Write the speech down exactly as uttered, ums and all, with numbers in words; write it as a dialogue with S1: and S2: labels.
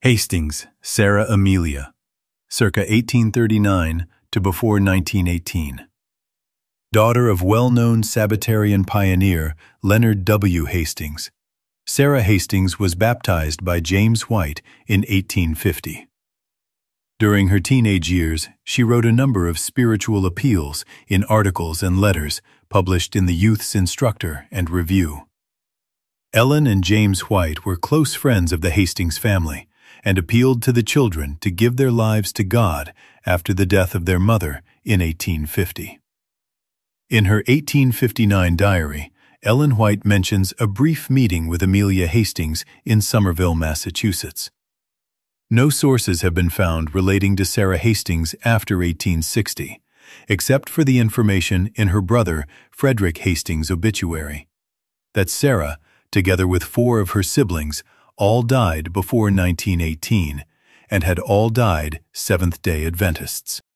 S1: Hastings, Sarah Amelia, circa eighteen thirty-nine to before nineteen eighteen. Daughter of well-known Sabbatarian pioneer Leonard W. Hastings, Sarah Hastings was baptized by James White in eighteen fifty. During her teenage years, she wrote a number of spiritual appeals in articles and letters published in the Youth's Instructor and Review. Ellen and James White were close friends of the Hastings family and appealed to the children to give their lives to God after the death of their mother in eighteen fifty. In her eighteen fifty-nine diary, Ellen White mentions a brief meeting with Amelia Hastings in Somerville, Massachusetts. No sources have been found relating to Sarah Hastings after eighteen sixty, except for the information in her brother Frederick Hastings' obituary, that Sarah, together with four of her siblings, all died before nineteen eighteen and had all died Seventh-day Adventists.